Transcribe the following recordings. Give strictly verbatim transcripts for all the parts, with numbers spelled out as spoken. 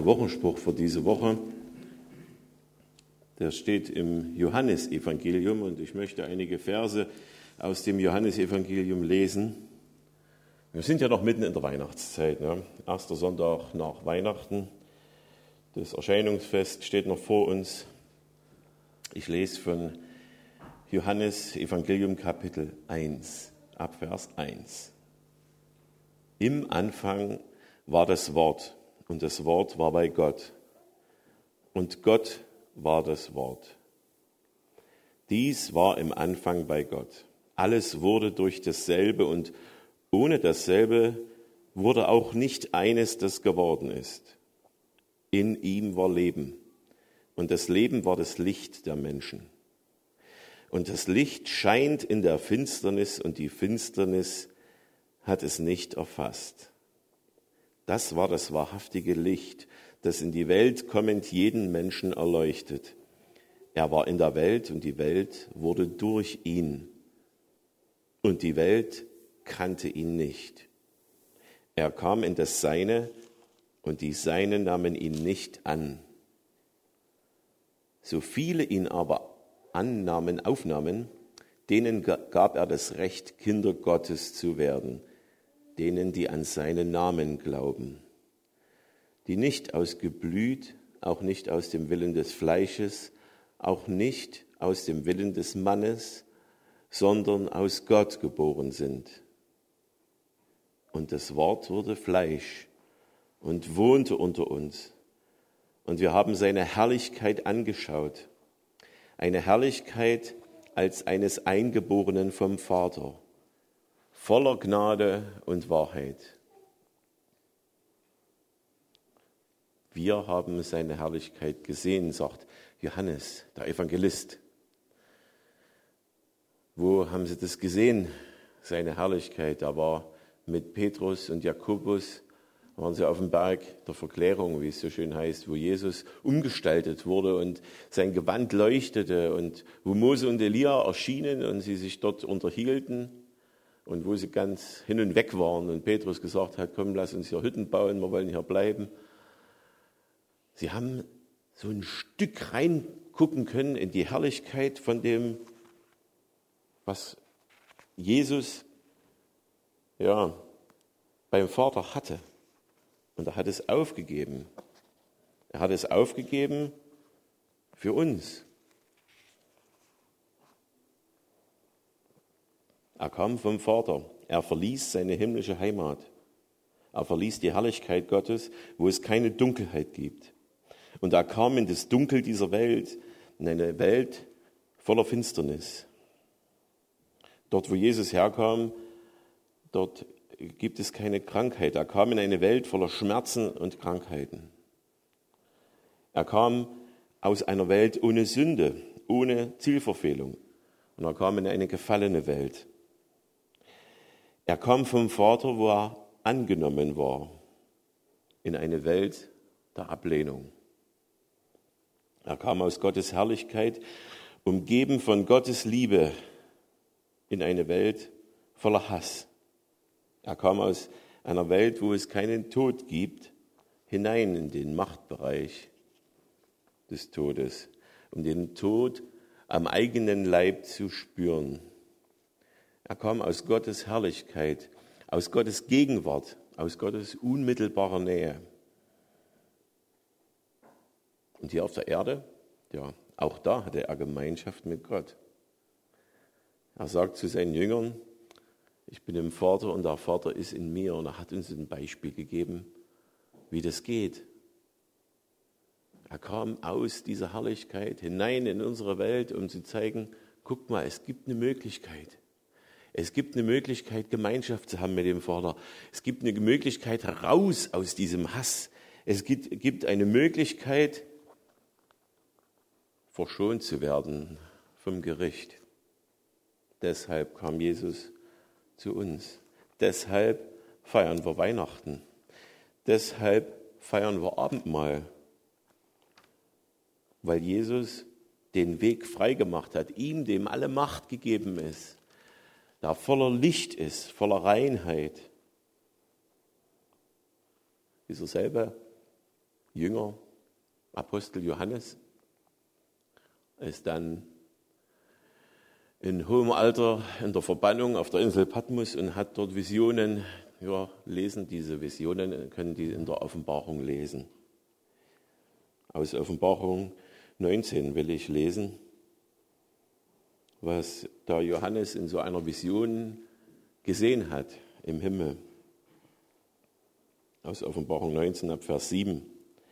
Der Wochenspruch für diese Woche, der steht im Johannesevangelium und ich möchte einige Verse aus dem Johannesevangelium lesen. Wir sind ja noch mitten in der Weihnachtszeit, ne? Erster Sonntag nach Weihnachten. Das Erscheinungsfest steht noch vor uns. Ich lese von Johannes Evangelium Kapitel eins, ab Vers eins. Im Anfang war das Wort und das Wort war bei Gott und Gott war das Wort. Dies war im Anfang bei Gott. Alles wurde durch dasselbe und ohne dasselbe wurde auch nicht eines, das geworden ist. In ihm war Leben und das Leben war das Licht der Menschen. Und das Licht scheint in der Finsternis und die Finsternis hat es nicht erfasst. Das war das wahrhaftige Licht, das in die Welt kommend jeden Menschen erleuchtet. Er war in der Welt und die Welt wurde durch ihn. Und die Welt kannte ihn nicht. Er kam in das Seine und die Seinen nahmen ihn nicht an. So viele ihn aber annahmen, aufnahmen, denen gab er das Recht, Kinder Gottes zu werden, denen, die an seinen Namen glauben, die nicht aus Geblüt, auch nicht aus dem Willen des Fleisches, auch nicht aus dem Willen des Mannes, sondern aus Gott geboren sind. Und das Wort wurde Fleisch und wohnte unter uns. Und wir haben seine Herrlichkeit angeschaut, eine Herrlichkeit als eines Eingeborenen vom Vater, voller Gnade und Wahrheit. Wir haben seine Herrlichkeit gesehen, sagt Johannes, der Evangelist. Wo haben sie das gesehen, seine Herrlichkeit? Da war mit Petrus und Jakobus, waren sie auf dem Berg der Verklärung, wie es so schön heißt, wo Jesus umgestaltet wurde und sein Gewand leuchtete und wo Mose und Elia erschienen und sie sich dort unterhielten. Und wo sie ganz hin und weg waren und Petrus gesagt hat, komm, lass uns hier Hütten bauen, wir wollen hier bleiben. Sie haben so ein Stück reingucken können in die Herrlichkeit von dem, was Jesus ja, beim Vater hatte. Und er hat es aufgegeben. Er hat es aufgegeben für uns. Er kam vom Vater. Er verließ seine himmlische Heimat. Er verließ die Herrlichkeit Gottes, wo es keine Dunkelheit gibt. Und er kam in das Dunkel dieser Welt, in eine Welt voller Finsternis. Dort, wo Jesus herkam, dort gibt es keine Krankheit. Er kam in eine Welt voller Schmerzen und Krankheiten. Er kam aus einer Welt ohne Sünde, ohne Zielverfehlung. Und er kam in eine gefallene Welt. Er kam vom Vater, wo er angenommen war, in eine Welt der Ablehnung. Er kam aus Gottes Herrlichkeit, umgeben von Gottes Liebe, in eine Welt voller Hass. Er kam aus einer Welt, wo es keinen Tod gibt, hinein in den Machtbereich des Todes, um den Tod am eigenen Leib zu spüren. Er kam aus Gottes Herrlichkeit, aus Gottes Gegenwart, aus Gottes unmittelbarer Nähe. Und hier auf der Erde, ja, auch da hatte er Gemeinschaft mit Gott. Er sagt zu seinen Jüngern, ich bin im Vater und der Vater ist in mir. Und er hat uns ein Beispiel gegeben, wie das geht. Er kam aus dieser Herrlichkeit hinein in unsere Welt, um zu zeigen, guck mal, es gibt eine Möglichkeit. Es gibt eine Möglichkeit, Gemeinschaft zu haben mit dem Vater. Es gibt eine Möglichkeit, heraus aus diesem Hass. Es gibt, gibt eine Möglichkeit, verschont zu werden vom Gericht. Deshalb kam Jesus zu uns. Deshalb feiern wir Weihnachten. Deshalb feiern wir Abendmahl. Weil Jesus den Weg freigemacht hat, ihm, dem alle Macht gegeben ist, der voller Licht ist, voller Reinheit. Dieser selbe Jünger, Apostel Johannes, ist dann in hohem Alter in der Verbannung auf der Insel Patmos und hat dort Visionen. Wir lesen diese Visionen, können die in der Offenbarung lesen. Aus Offenbarung neunzehn will ich lesen, was da Johannes in so einer Vision gesehen hat im Himmel. Aus Offenbarung neunzehn ab Vers sieben.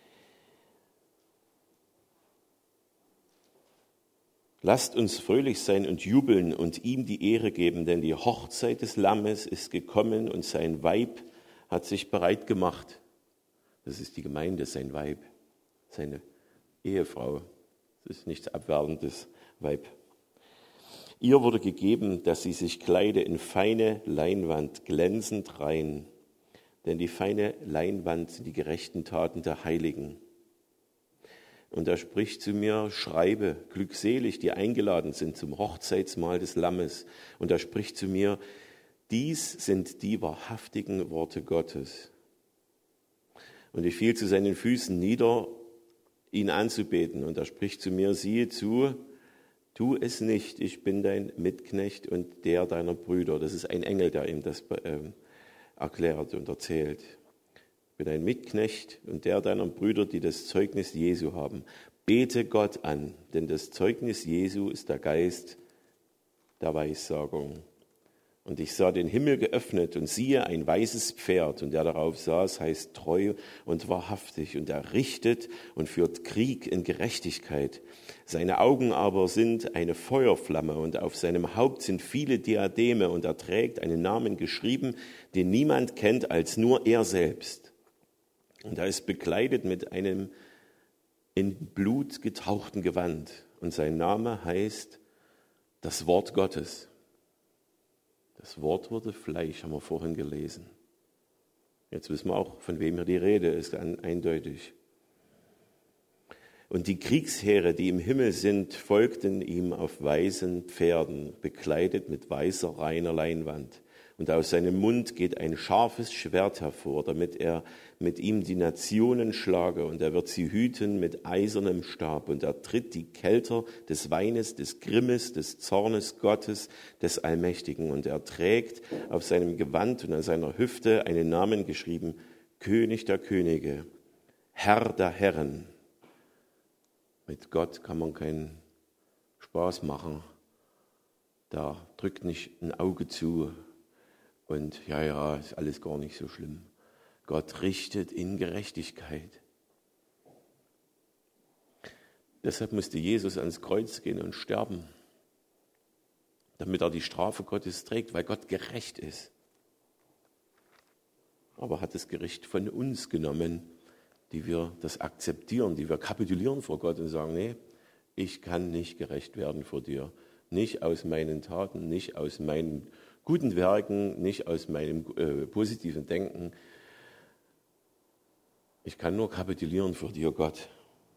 Lasst uns fröhlich sein und jubeln und ihm die Ehre geben, denn die Hochzeit des Lammes ist gekommen und sein Weib hat sich bereit gemacht. Das ist die Gemeinde, sein Weib, seine Ehefrau. Das ist nichts Abwertendes, Weib. Ihr wurde gegeben, dass sie sich kleide in feine Leinwand, glänzend rein. Denn die feine Leinwand sind die gerechten Taten der Heiligen. Und er spricht zu mir, schreibe, glückselig, die eingeladen sind zum Hochzeitsmahl des Lammes. Und er spricht zu mir, dies sind die wahrhaftigen Worte Gottes. Und ich fiel zu seinen Füßen nieder, ihn anzubeten. Und er spricht zu mir, siehe zu, tu es nicht, ich bin dein Mitknecht und der deiner Brüder. Das ist ein Engel, der ihm das äh, erklärt und erzählt. Ich bin ein Mitknecht und der deiner Brüder, die das Zeugnis Jesu haben. Bete Gott an, denn das Zeugnis Jesu ist der Geist der Weissagung. Und ich sah den Himmel geöffnet und siehe ein weißes Pferd und der darauf saß, heißt treu und wahrhaftig und er richtet und führt Krieg in Gerechtigkeit. Seine Augen aber sind eine Feuerflamme und auf seinem Haupt sind viele Diademe und er trägt einen Namen geschrieben, den niemand kennt als nur er selbst. Und er ist bekleidet mit einem in Blut getauchten Gewand und sein Name heißt das Wort Gottes. Das Wort wurde Fleisch, haben wir vorhin gelesen. Jetzt wissen wir auch, von wem hier die Rede ist, eindeutig. Und die Kriegsheere, die im Himmel sind, folgten ihm auf weißen Pferden, bekleidet mit weißer, reiner Leinwand. Und aus seinem Mund geht ein scharfes Schwert hervor, damit er mit ihm die Nationen schlage. Und er wird sie hüten mit eisernem Stab. Und er tritt die Kelter des Weines, des Grimmes, des Zornes Gottes, des Allmächtigen. Und er trägt auf seinem Gewand und an seiner Hüfte einen Namen geschrieben, König der Könige, Herr der Herren. Mit Gott kann man keinen Spaß machen. Da drückt nicht ein Auge zu. Und ja, ja, ist alles gar nicht so schlimm. Gott richtet in Gerechtigkeit. Deshalb musste Jesus ans Kreuz gehen und sterben, damit er die Strafe Gottes trägt, weil Gott gerecht ist. Aber hat das Gericht von uns genommen, die wir das akzeptieren, die wir kapitulieren vor Gott und sagen, nee, ich kann nicht gerecht werden vor dir. Nicht aus meinen Taten, nicht aus meinen guten Werken, nicht aus meinem äh, positiven Denken. Ich kann nur kapitulieren vor dir, Gott.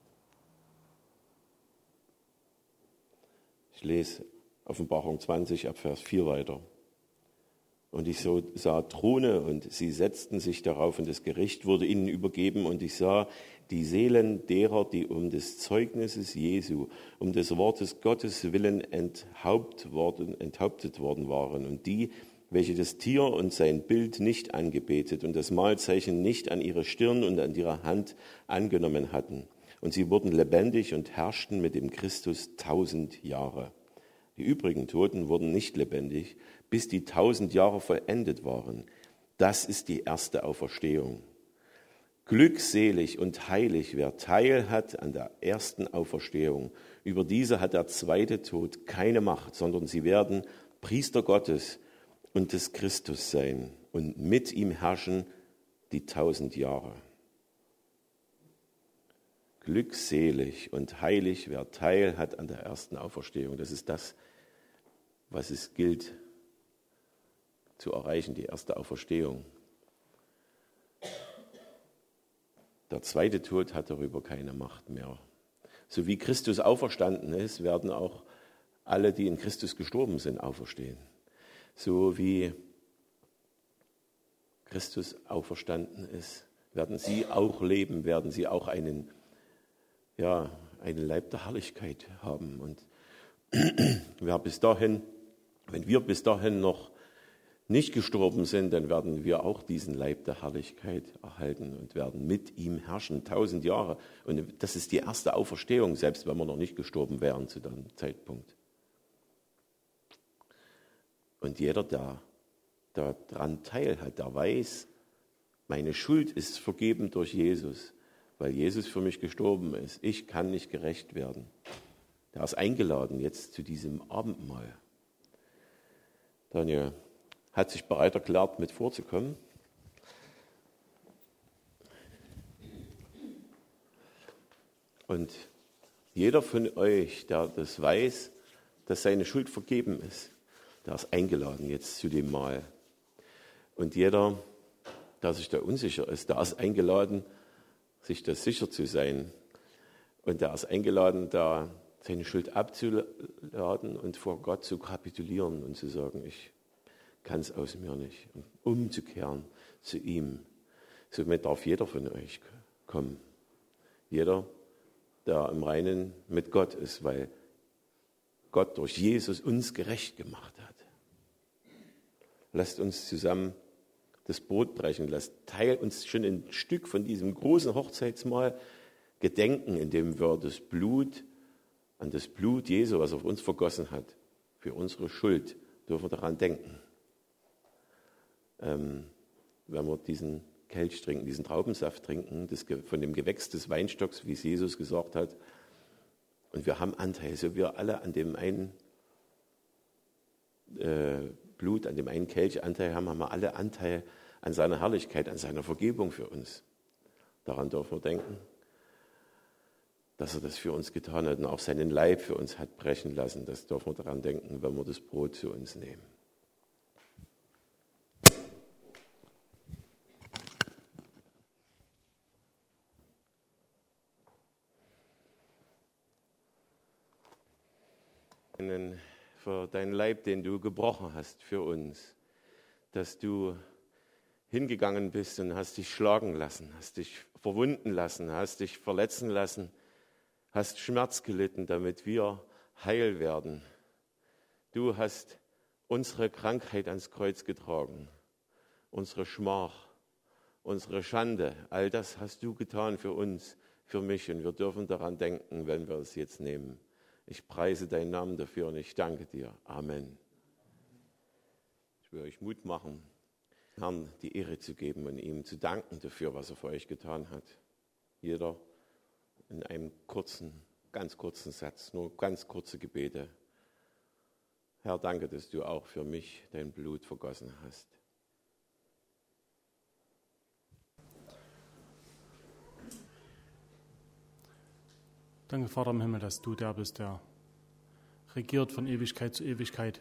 Ich lese Offenbarung zwanzig ab Vers vier weiter. Und ich so, sah Throne und sie setzten sich darauf und das Gericht wurde ihnen übergeben und ich sah die Seelen derer, die um des Zeugnisses Jesu, um des Wortes Gottes willen enthaupt worden, enthauptet worden waren und die, welche das Tier und sein Bild nicht angebetet und das Mahlzeichen nicht an ihre Stirn und an ihre Hand angenommen hatten. Und sie wurden lebendig und herrschten mit dem Christus tausend Jahre. Die übrigen Toten wurden nicht lebendig, bis die tausend Jahre vollendet waren. Das ist die erste Auferstehung. Glückselig und heilig, wer Teil hat an der ersten Auferstehung. Über diese hat der zweite Tod keine Macht, sondern sie werden Priester Gottes und des Christus sein und mit ihm herrschen die tausend Jahre. Glückselig und heilig, wer Teil hat an der ersten Auferstehung. Das ist das, was es gilt zu erreichen, die erste Auferstehung. Der zweite Tod hat darüber keine Macht mehr. So wie Christus auferstanden ist, werden auch alle, die in Christus gestorben sind, auferstehen. So wie Christus auferstanden ist, werden sie auch leben, werden sie auch einen, ja, einen Leib der Herrlichkeit haben. Und wer bis dahin, wenn wir bis dahin noch nicht gestorben sind, dann werden wir auch diesen Leib der Herrlichkeit erhalten und werden mit ihm herrschen, tausend Jahre. Und das ist die erste Auferstehung, selbst wenn wir noch nicht gestorben wären zu dem Zeitpunkt. Und jeder, der daran teilhat, der weiß, meine Schuld ist vergeben durch Jesus, weil Jesus für mich gestorben ist. Ich kann nicht gerecht werden. Der ist eingeladen jetzt zu diesem Abendmahl. Daniel hat sich bereit erklärt, mit vorzukommen. Und jeder von euch, der das weiß, dass seine Schuld vergeben ist, der ist eingeladen jetzt zu dem Mahl. Und jeder, der sich da unsicher ist, der ist eingeladen, sich da sicher zu sein. Und der ist eingeladen, da seine Schuld abzuladen und vor Gott zu kapitulieren und zu sagen, ich kann es aus mir nicht. Und umzukehren zu ihm. Somit darf jeder von euch kommen. Jeder, der im Reinen mit Gott ist, weil Gott durch Jesus uns gerecht gemacht hat. Lasst uns zusammen das Brot brechen. Lasst Teil uns schon ein Stück von diesem großen Hochzeitsmahl gedenken, indem wir das Blut, an das Blut Jesu, was er auf uns vergossen hat, für unsere Schuld, dürfen wir daran denken. Ähm, wenn wir diesen Kelch trinken, diesen Traubensaft trinken, das, von dem Gewächs des Weinstocks, wie es Jesus gesagt hat, und wir haben Anteil, so wir alle an dem einen äh, Blut, an dem einen Kelch Anteil haben, haben wir alle Anteil an seiner Herrlichkeit, an seiner Vergebung für uns. Daran dürfen wir denken, dass er das für uns getan hat und auch seinen Leib für uns hat brechen lassen. Das dürfen wir daran denken, wenn wir das Brot zu uns nehmen. Für deinen Leib, den du gebrochen hast für uns, dass du hingegangen bist und hast dich schlagen lassen, hast dich verwunden lassen, hast dich verletzen lassen, hast Schmerz gelitten, damit wir heil werden. Du hast unsere Krankheit ans Kreuz getragen, unsere Schmach, unsere Schande, all das hast du getan für uns, für mich, und wir dürfen daran denken, wenn wir es jetzt nehmen. Ich preise deinen Namen dafür und ich danke dir. Amen. Ich will euch Mut machen, Herrn die Ehre zu geben und ihm zu danken dafür, was er für euch getan hat. Jeder in einem kurzen, ganz kurzen Satz, nur ganz kurze Gebete. Herr, danke, dass du auch für mich dein Blut vergossen hast. Danke, Vater im Himmel, dass du der bist, der regiert von Ewigkeit zu Ewigkeit.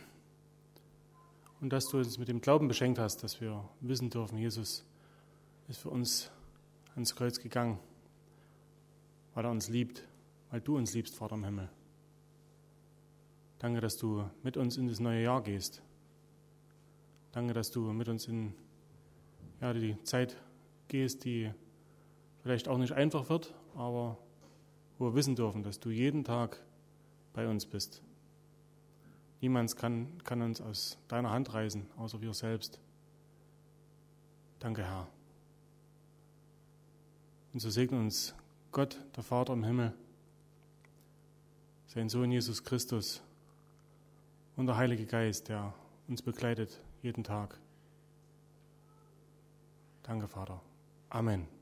Und dass du uns mit dem Glauben beschenkt hast, dass wir wissen dürfen, Jesus ist für uns ans Kreuz gegangen, weil er uns liebt, weil du uns liebst, Vater im Himmel. Danke, dass du mit uns in das neue Jahr gehst. Danke, dass du mit uns in ja, die Zeit gehst, die vielleicht auch nicht einfach wird, aber wo wir wissen dürfen, dass du jeden Tag bei uns bist. Niemand kann, kann uns aus deiner Hand reißen, außer wir selbst. Danke, Herr. Und so segne uns Gott, der Vater im Himmel, sein Sohn Jesus Christus und der Heilige Geist, der uns begleitet jeden Tag. Danke, Vater. Amen.